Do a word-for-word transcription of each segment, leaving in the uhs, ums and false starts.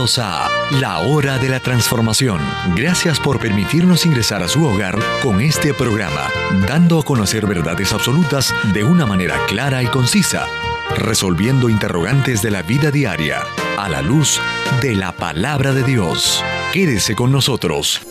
Bienvenidos a La Hora de la Transformación. Gracias por permitirnos ingresar a su hogar con este programa, dando a conocer verdades absolutas de una manera clara y concisa, resolviendo interrogantes de la vida diaria a la luz de la Palabra de Dios. Quédese con nosotros.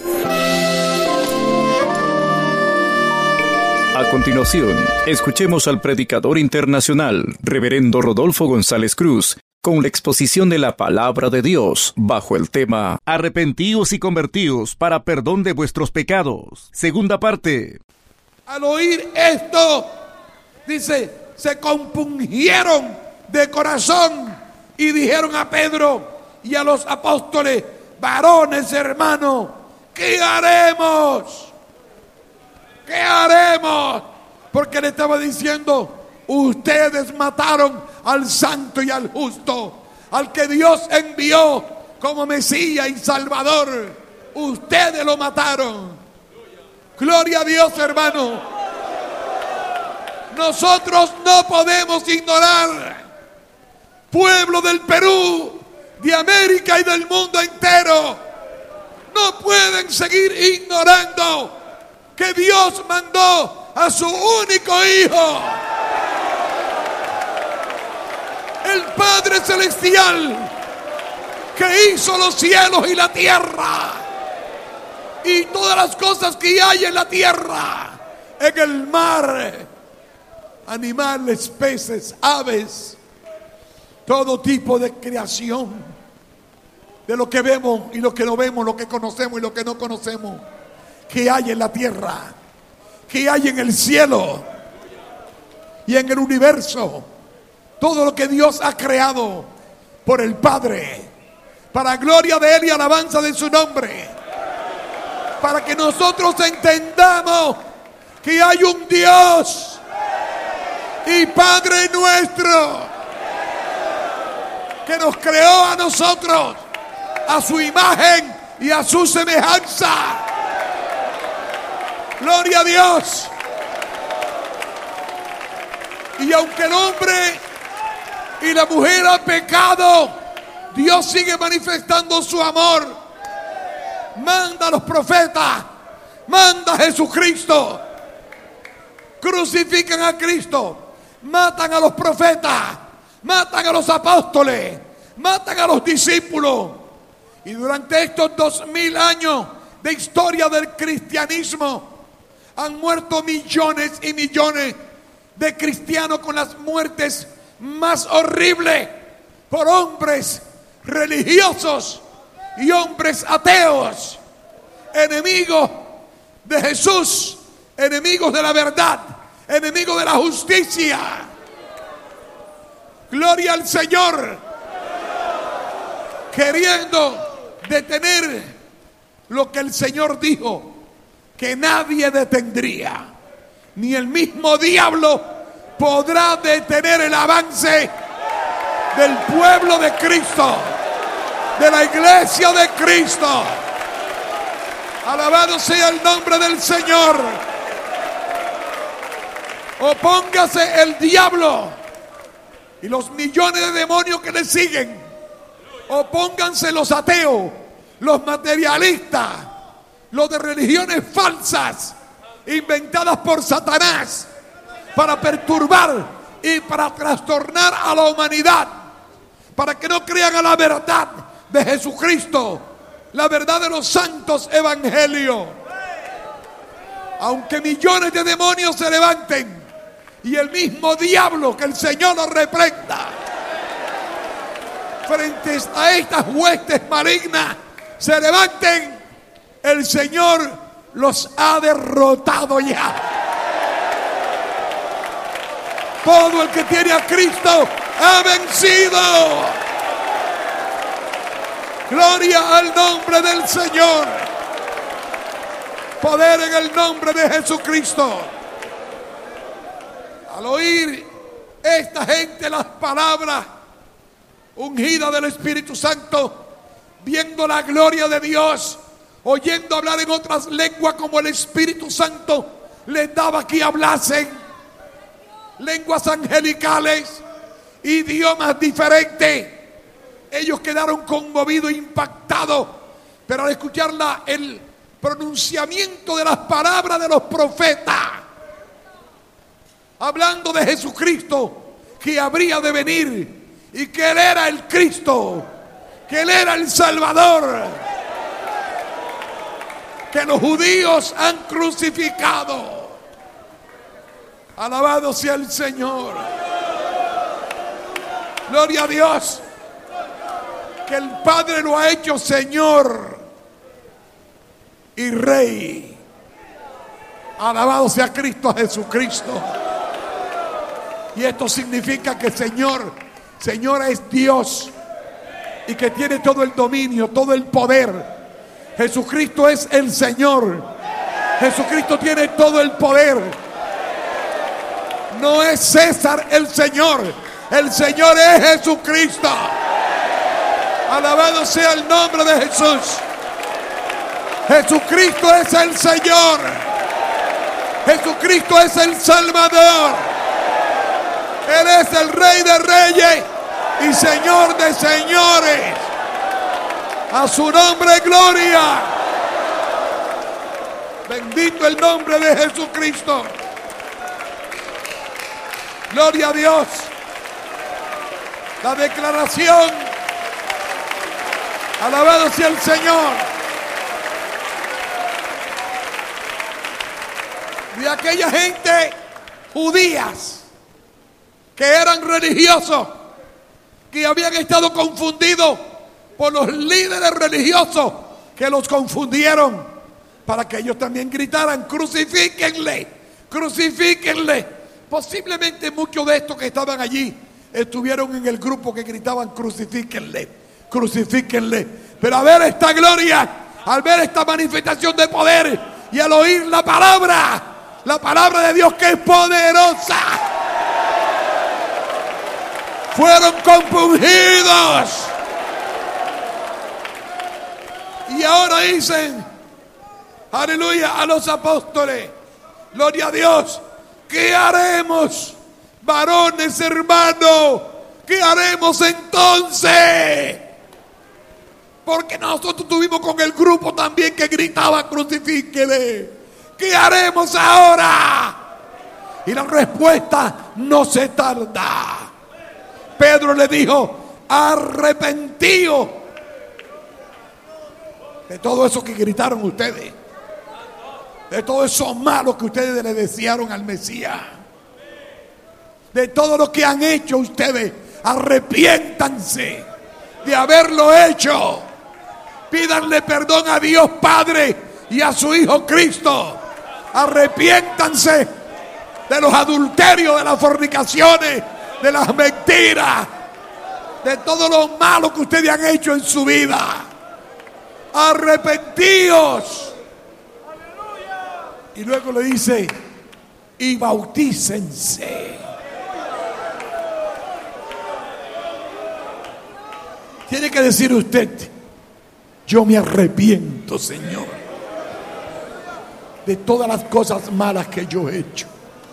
A continuación, escuchemos al predicador internacional, Reverendo Rodolfo González Cruz, con la exposición de la Palabra de Dios, bajo el tema Arrepentíos y convertíos para perdón de vuestros pecados. Segunda parte. Al oír esto, dice, se compungieron de corazón y dijeron a Pedro y a los apóstoles: varones hermanos, ¿qué haremos? ¿Qué haremos? Porque le estaba diciendo: ustedes mataron al santo y al justo, al que Dios envió como Mesías y Salvador. Ustedes lo mataron. Gloria a Dios, hermano. Nosotros no podemos ignorar, pueblo del Perú, de América y del mundo entero, no pueden seguir ignorando que Dios mandó a su único Hijo, el Padre Celestial, que hizo los cielos y la tierra y todas las cosas que hay en la tierra, en el mar, animales, peces, aves, todo tipo de creación, de lo que vemos y lo que no vemos, lo que conocemos y lo que no conocemos, que hay en la tierra, que hay en el cielo y en el universo. Todo lo que Dios ha creado por el Padre, para gloria de Él y alabanza de su nombre, para que nosotros entendamos que hay un Dios y Padre nuestro que nos creó a nosotros a su imagen y a su semejanza. Gloria a Dios. Y aunque el hombre y la mujer han pecado, Dios sigue manifestando su amor. Manda a los profetas, manda a Jesucristo, crucifican a Cristo, matan a los profetas, matan a los apóstoles, matan a los discípulos. Y durante estos dos mil años de historia del cristianismo han muerto millones y millones de cristianos, con las muertes más horribles por hombres religiosos y hombres ateos, enemigos de Jesús, enemigos de la verdad, enemigos de la justicia. Gloria al Señor. Queriendo detener lo que el Señor dijo que nadie detendría, ni el mismo diablo podrá detener el avance del pueblo de Cristo, de la iglesia de Cristo. Alabado sea el nombre del Señor. Opóngase el diablo y los millones de demonios que le siguen. Opónganse los ateos, los materialistas, los de religiones falsas inventadas por Satanás para perturbar y para trastornar a la humanidad, para que no crean a la verdad de Jesucristo, la verdad de los santos evangelios. Aunque millones de demonios se levanten y el mismo diablo, que el Señor los reprenda, frente a estas huestes malignas se levanten, el Señor los ha derrotado ya. Todo el que tiene a Cristo ha vencido. Gloria al nombre del Señor. Poder en el nombre de Jesucristo. Al oír esta gente las palabras ungidas del Espíritu Santo, viendo la gloria de Dios, oyendo hablar en otras lenguas como el Espíritu Santo les daba que hablasen, lenguas angelicales, idiomas diferentes, ellos quedaron conmovidos, impactados, pero al escuchar la, el pronunciamiento de las palabras de los profetas, hablando de Jesucristo, que habría de venir y que Él era el Cristo, que Él era el Salvador, que los judíos han crucificado. Alabado sea el Señor. Gloria a Dios, que el Padre lo ha hecho Señor y Rey. Alabado sea Cristo Jesucristo. Y esto significa que Señor, Señor es Dios y que tiene todo el dominio, todo el poder. Jesucristo es el Señor. Jesucristo tiene todo el poder. No es César el Señor. El Señor es Jesucristo. Alabado sea el nombre de Jesús. Jesucristo es el Señor. Jesucristo es el Salvador. Él es el Rey de Reyes y Señor de señores. A su nombre gloria. Bendito el nombre de Jesucristo. Gloria a Dios. La declaración. Alabado sea el Señor. De aquella gente judías que eran religiosos, que habían estado confundidos por los líderes religiosos que los confundieron para que ellos también gritaran: crucifíquenle, crucifíquenle. Posiblemente muchos de estos que estaban allí estuvieron en el grupo que gritaban: crucifíquenle, crucifíquenle. Pero al ver esta gloria, al ver esta manifestación de poder y al oír la palabra, la palabra de Dios que es poderosa, fueron compungidos. Y ahora dicen, aleluya, a los apóstoles: gloria a Dios, ¿qué haremos, varones hermanos? ¿Qué haremos entonces? Porque nosotros estuvimos con el grupo también que gritaba: crucifíquele. ¿Qué haremos ahora? Y la respuesta no se tarda. Pedro le dijo: arrepentíos de todo eso que gritaron ustedes, de todo eso malo que ustedes le desearon al Mesías, de todo lo que han hecho ustedes. Arrepiéntanse de haberlo hecho. Pídanle perdón a Dios Padre y a su Hijo Cristo. Arrepiéntanse de los adulterios, de las fornicaciones, de las mentiras, de todo lo malo que ustedes han hecho en su vida. Arrepentíos. Y luego le dice: y bautícense. Tiene que decir usted: yo me arrepiento, Señor, de todas las cosas malas que yo he hecho.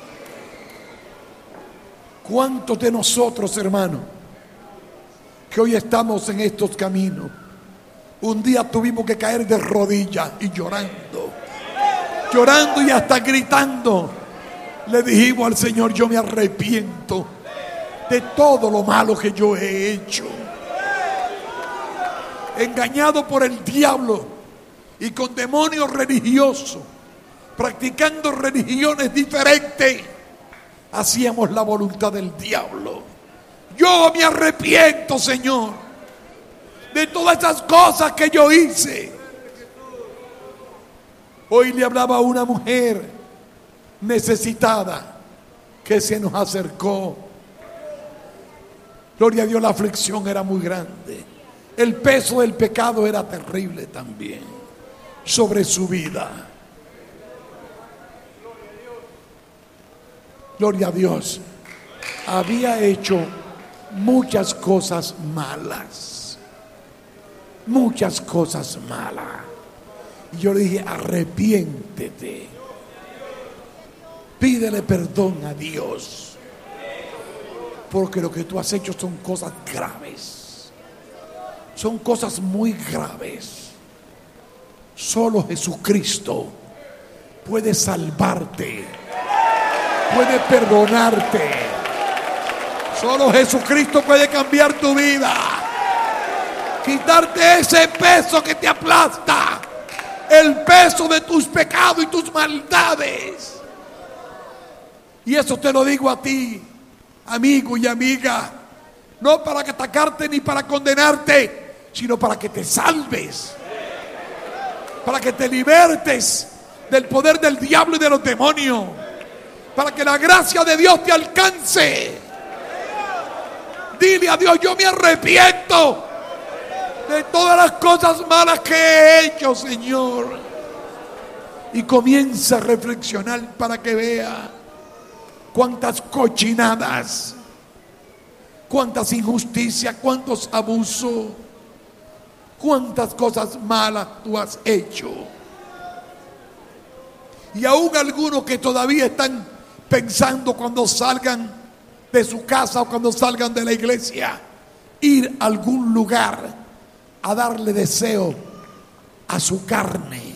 ¿Cuántos de nosotros, hermanos, que hoy estamos en estos caminos, un día tuvimos que caer de rodillas y llorando, llorando y hasta gritando, le dijimos al Señor: yo me arrepiento de todo lo malo que yo he hecho? Engañado por el diablo y con demonios religiosos, practicando religiones diferentes, hacíamos la voluntad del diablo. Yo me arrepiento, Señor, de todas esas cosas que yo hice. Hoy le hablaba a una mujer necesitada que se nos acercó. Gloria a Dios, la aflicción era muy grande. El peso del pecado era terrible también sobre su vida. Gloria a Dios. Había hecho muchas cosas malas. Muchas cosas malas. Y yo le dije: arrepiéntete. Pídele perdón a Dios. Porque lo que tú has hecho son cosas graves. son cosas muy graves. Solo Jesucristo puede salvarte, puede perdonarte. Solo Jesucristo puede cambiar tu vida, quitarte ese peso que te aplasta, el peso de tus pecados y tus maldades. Y eso te lo digo a ti, amigo y amiga, no para atacarte ni para condenarte, sino para que te salves, para que te libertes del poder del diablo y de los demonios, para que la gracia de Dios te alcance. Dile a Dios: yo me arrepiento de todas las cosas malas que he hecho, Señor. Y comienza a reflexionar para que vea cuántas cochinadas, cuántas injusticias, cuántos abusos, cuántas cosas malas tú has hecho. Y aún algunos que todavía están pensando cuando salgan de su casa o cuando salgan de la iglesia, ir a algún lugar a darle deseo a su carne,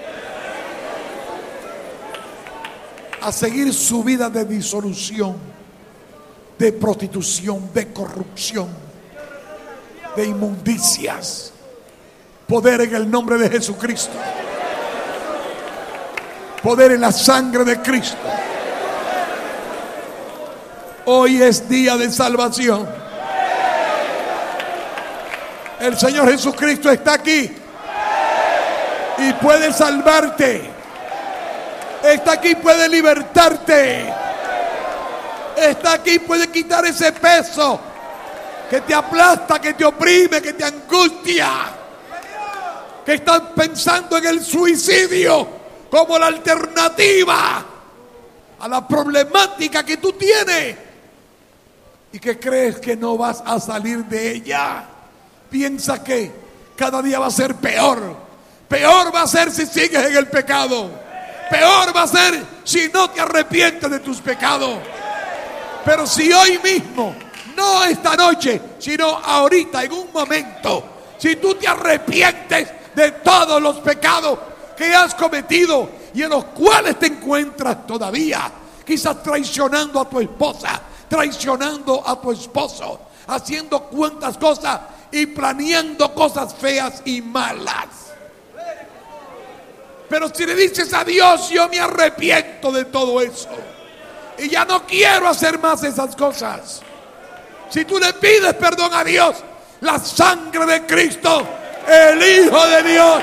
a seguir su vida de disolución, de prostitución, de corrupción, de inmundicias. Poder en el nombre de Jesucristo, poder en la sangre de Cristo. Hoy es día de salvación. El Señor Jesucristo está aquí y puede salvarte. Está aquí, puede libertarte. Está aquí, puede quitar ese peso que te aplasta, que te oprime, que te angustia, que estás pensando en el suicidio como la alternativa a la problemática que tú tienes y que crees que no vas a salir de ella. Piensa que cada día va a ser peor. Peor va a ser si sigues en el pecado. Peor va a ser si no te arrepientes de tus pecados. Pero si hoy mismo, no esta noche, sino ahorita, en un momento, si tú te arrepientes de todos los pecados que has cometido y en los cuales te encuentras todavía, quizás traicionando a tu esposa, traicionando a tu esposo, haciendo cuantas cosas y planeando cosas feas y malas. Pero si le dices a Dios: yo me arrepiento de todo eso y ya no quiero hacer más esas cosas. Si tú le pides perdón a Dios, la sangre de Cristo, el Hijo de Dios,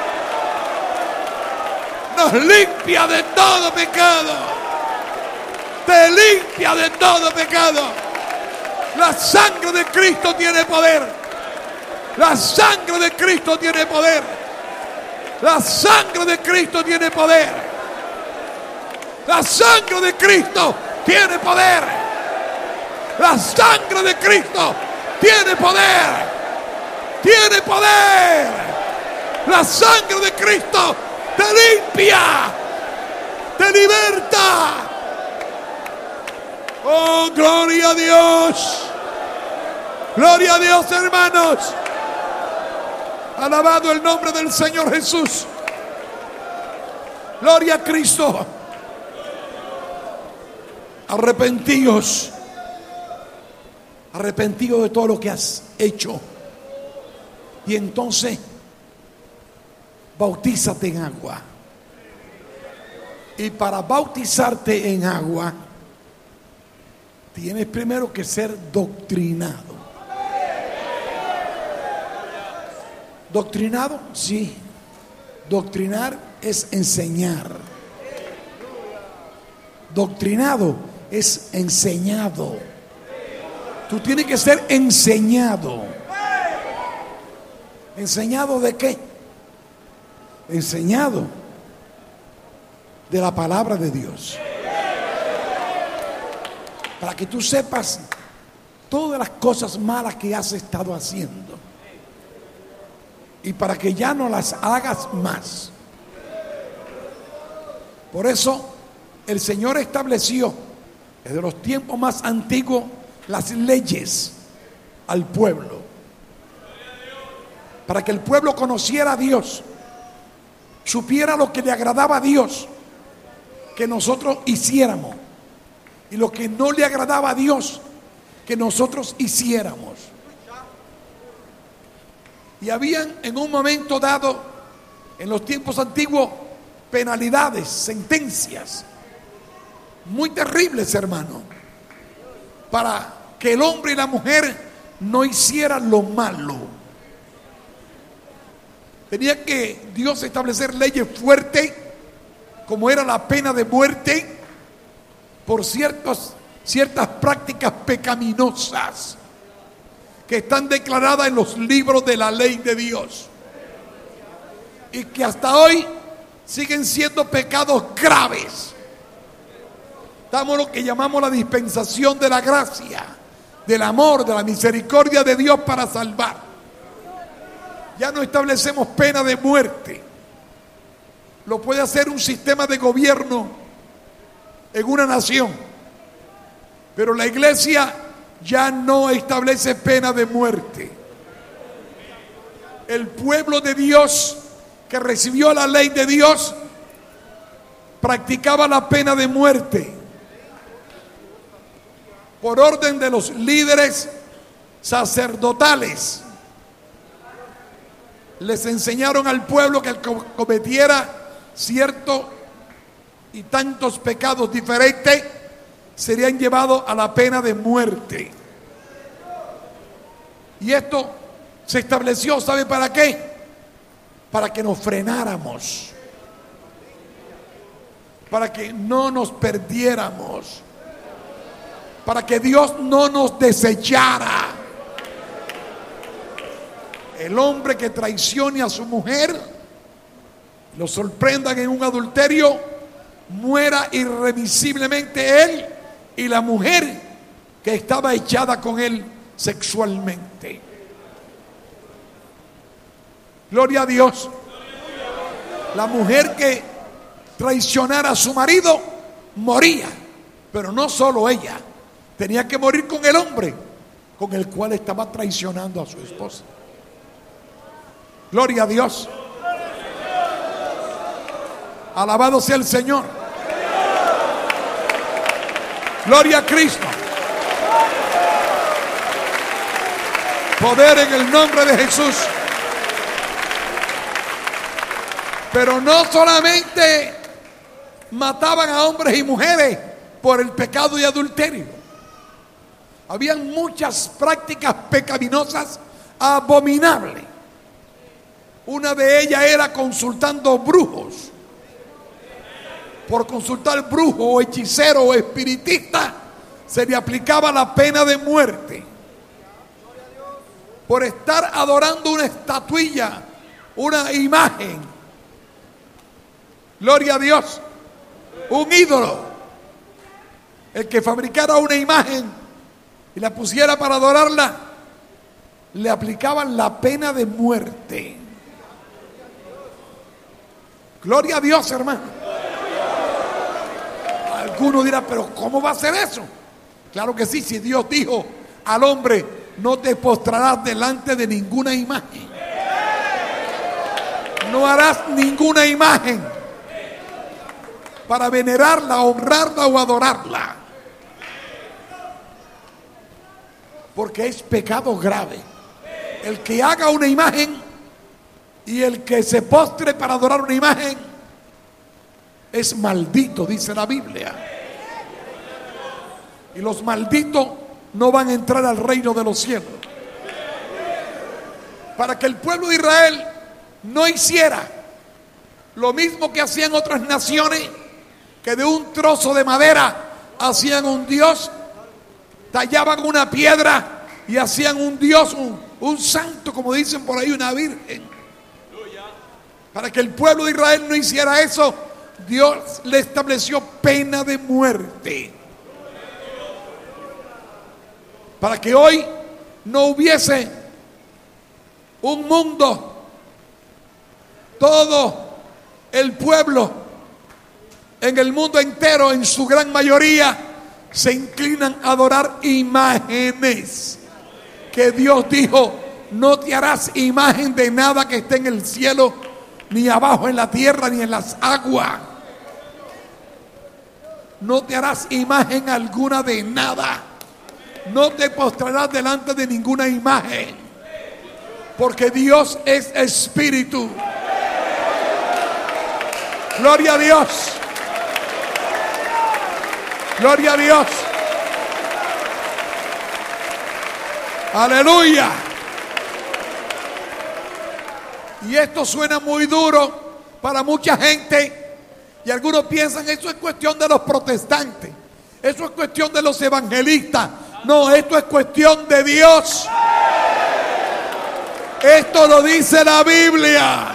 nos limpia de todo pecado. Te limpia de todo pecado. La sangre de Cristo tiene poder. La sangre de Cristo tiene poder. La sangre de Cristo tiene poder. La sangre de Cristo tiene poder. La sangre de Cristo tiene poder. Tiene poder. La sangre de Cristo te limpia, te liberta. Oh, gloria a Dios. Gloria a Dios, hermanos. Alabado el nombre del Señor Jesús. Gloria a Cristo. Arrepentíos. Arrepentíos de todo lo que has hecho. Y entonces bautízate en agua. Y para bautizarte en agua, tienes primero que ser doctrinado. ¿Doctrinado? Sí. Doctrinar es enseñar. Doctrinado es enseñado. Tú tienes que ser enseñado. ¿Enseñado de qué? Enseñado de la palabra de Dios. Para que tú sepas todas las cosas malas que has estado haciendo. Y para que ya no las hagas más. Por eso el Señor estableció desde los tiempos más antiguos las leyes al pueblo. para que el pueblo conociera a Dios, supiera lo que le agradaba a Dios, que nosotros hiciéramos, y lo que no le agradaba a Dios, que nosotros hiciéramos. Y habían en un momento dado, en los tiempos antiguos, penalidades, sentencias muy terribles, hermano, para que el hombre y la mujer no hicieran lo malo. Tenía que Dios establecer leyes fuertes, como era la pena de muerte, por ciertos, ciertas prácticas pecaminosas que están declaradas en los libros de la ley de Dios y que hasta hoy siguen siendo pecados graves. Estamos en lo que llamamos la dispensación de la gracia, del amor, de la misericordia de Dios para salvar. Ya no establecemos pena de muerte. Lo puede hacer un sistema de gobierno en una nación, pero la iglesia ya no establece pena de muerte. El pueblo de Dios que recibió la ley de Dios practicaba la pena de muerte por orden de los líderes sacerdotales. Les enseñaron al pueblo que el que cometiera cierto y tantos pecados diferentes serían llevados a la pena de muerte. Y esto se estableció, ¿sabe para qué? Para que nos frenáramos, para que no nos perdiéramos, para que Dios no nos desechara. El hombre que traicione a su mujer, lo sorprendan en un adulterio, muera irremisiblemente él y la mujer que estaba echada con él sexualmente. Gloria a Dios. La mujer que traicionara a su marido moría, pero no solo ella, tenía que morir con el hombre con el cual estaba traicionando a su esposa. Gloria a Dios. Alabado sea el Señor. Gloria a Cristo. Poder en el nombre de Jesús. Pero no solamente mataban a hombres y mujeres por el pecado de adulterio. Habían muchas prácticas pecaminosas abominables. Una de ellas era consultando brujos. Por consultar brujo o hechicero o espiritista se le aplicaba la pena de muerte. Por estar adorando una estatuilla, una imagen, gloria a Dios, un ídolo, el que fabricara una imagen y la pusiera para adorarla, le aplicaban la pena de muerte. Gloria a Dios, hermano. Alguno dirá, pero ¿cómo va a ser eso? Claro que sí, si Dios dijo al hombre, no te postrarás delante de ninguna imagen. No harás ninguna imagen para venerarla, honrarla o adorarla. Porque es pecado grave. El que haga una imagen y el que se postre para adorar una imagen es maldito, dice la Biblia. Y los malditos no van a entrar al reino de los cielos. Para que el pueblo de Israel no hiciera lo mismo que hacían otras naciones, que de un trozo de madera hacían un dios, tallaban una piedra y hacían un dios, un, un santo, como dicen por ahí, una virgen. Para que el pueblo de Israel no hiciera eso, Dios le estableció pena de muerte. Para que hoy no hubiese un mundo, todo el pueblo en el mundo entero, en su gran mayoría, se inclinan a adorar imágenes que Dios dijo no te harás imagen de nada que esté en el cielo, ni abajo en la tierra, ni en las aguas. No te harás imagen alguna de nada. No te postrarás delante de ninguna imagen, porque Dios es espíritu. Gloria a Dios. Gloria a Dios. Aleluya. Y esto suena muy duro para mucha gente. Y algunos piensan que eso es cuestión de los protestantes. Eso es cuestión de los evangelistas. No, esto es cuestión de Dios. Esto lo dice la Biblia.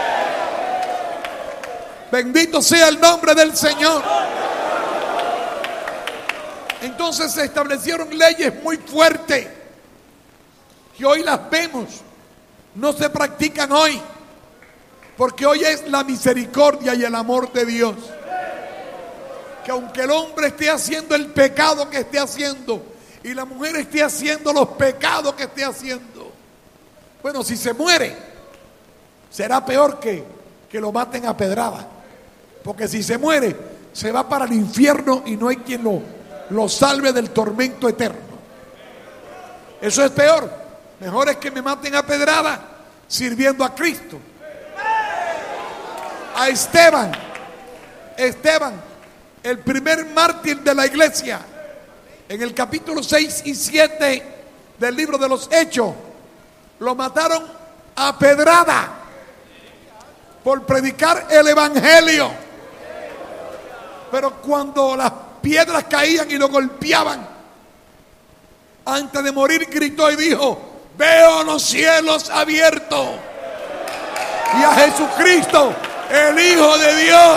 Bendito sea el nombre del Señor. Entonces se establecieron leyes muy fuertes que hoy las vemos, no se practican hoy, porque hoy es la misericordia y el amor de Dios. Que aunque el hombre esté haciendo el pecado que esté haciendo y la mujer esté haciendo los pecados que esté haciendo, bueno, si se muere, será peor que, que lo maten a pedrada. Porque si se muere, se va para el infierno y no hay quien lo, lo salve del tormento eterno. Eso es peor. Mejor es que me maten a pedrada sirviendo a Cristo. A Esteban, Esteban, el primer mártir de la iglesia, en el capítulo seis y siete del libro de los Hechos, lo mataron a pedrada por predicar el evangelio. Pero cuando las piedras caían y lo golpeaban, antes de morir gritó y dijo: veo los cielos abiertos y a Jesucristo, el Hijo de Dios,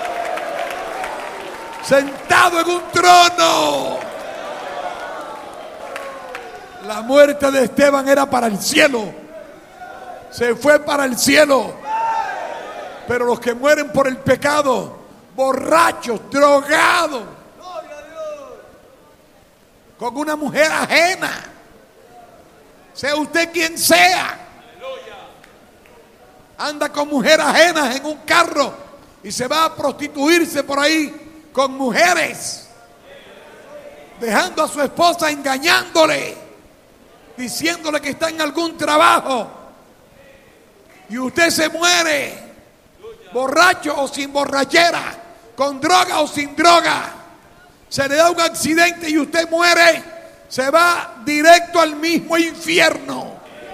sentado en un trono. La muerte de Esteban era para el cielo. Se fue para el cielo. Pero los que mueren por el pecado, borrachos, drogados, con una mujer ajena, sea usted quien sea, anda con mujeres ajenas en un carro y se va a prostituirse por ahí con mujeres, dejando a su esposa, engañándole, diciéndole que está en algún trabajo, y usted se muere borracho o sin borrachera, con droga o sin droga. Se le da un accidente y usted muere, se va directo al mismo infierno,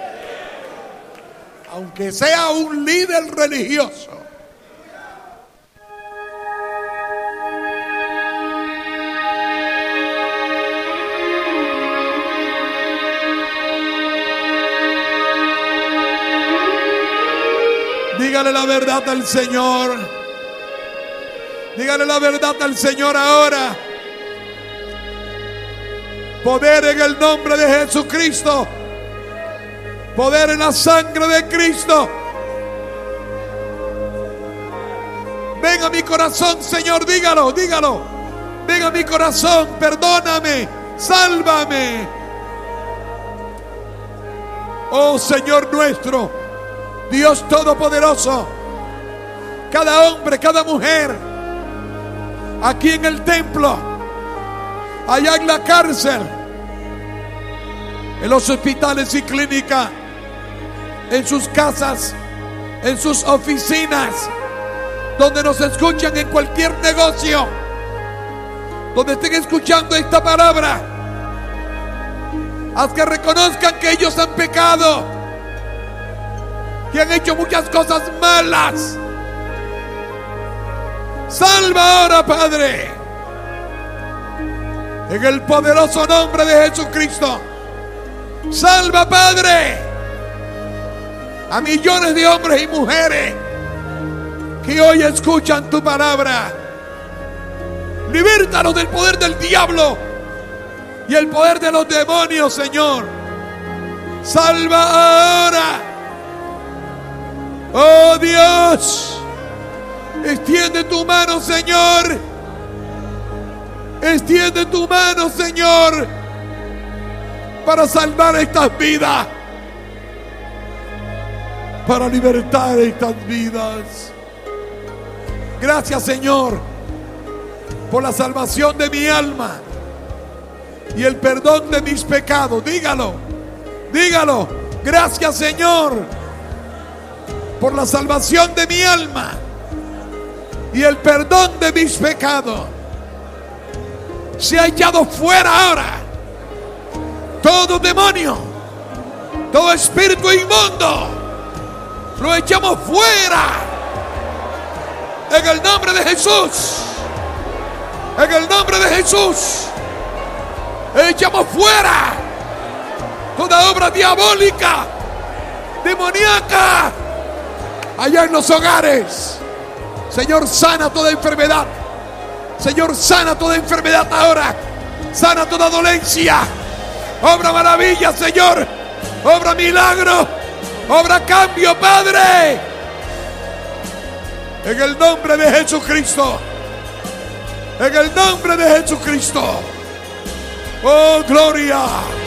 aunque sea un líder religioso. Dígale la verdad al Señor. Dígale la verdad al Señor ahora. Poder en el nombre de Jesucristo. Poder en la sangre de Cristo. Ven a mi corazón, Señor, dígalo, dígalo. Ven a mi corazón, perdóname, sálvame. Oh Señor nuestro, Dios Todopoderoso, cada hombre, cada mujer, aquí en el templo, allá en la cárcel, en los hospitales y clínicas, en sus casas, en sus oficinas, donde nos escuchan en cualquier negocio, donde estén escuchando esta palabra, haz que reconozcan que ellos han pecado, que han hecho muchas cosas malas. Salva ahora, Padre, en el poderoso nombre de Jesucristo. Salva, Padre, a millones de hombres y mujeres que hoy escuchan tu palabra. Libértalos del poder del diablo y el poder de los demonios, Señor. Salva ahora. Oh Dios, extiende tu mano, Señor. Extiende tu mano, Señor, para salvar estas vidas. para libertar estas vidas. Gracias, Señor, por la salvación de mi alma y el perdón de mis pecados. Dígalo, dígalo. Gracias, Señor, por la salvación de mi alma y el perdón de mis pecados. Se ha echado fuera ahora todo demonio, todo espíritu inmundo. Lo echamos fuera en el nombre de Jesús. En el nombre de Jesús echamos fuera toda obra diabólica, demoníaca, allá en los hogares. Señor, sana toda enfermedad. Señor, sana toda enfermedad ahora. Sana toda dolencia. Obra maravilla, Señor. Obra milagro. Obra cambio, Padre. En el nombre de Jesucristo. En el nombre de Jesucristo. Oh, gloria.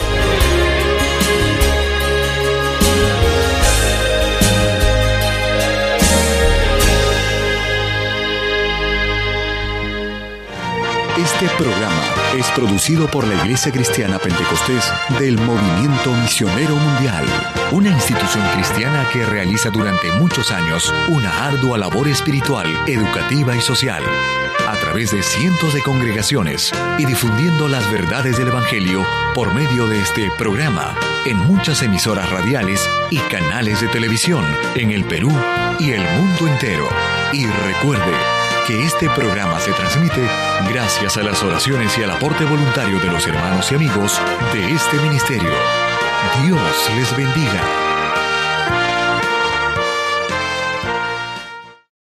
Este programa es producido por la Iglesia Cristiana Pentecostés del Movimiento Misionero Mundial, una institución cristiana que realiza durante muchos años una ardua labor espiritual, educativa y social, a través de cientos de congregaciones y difundiendo las verdades del Evangelio por medio de este programa en muchas emisoras radiales y canales de televisión en el Perú y el mundo entero. Y recuerde que este programa se transmite gracias a las oraciones y al aporte voluntario de los hermanos y amigos de este ministerio. Dios les bendiga.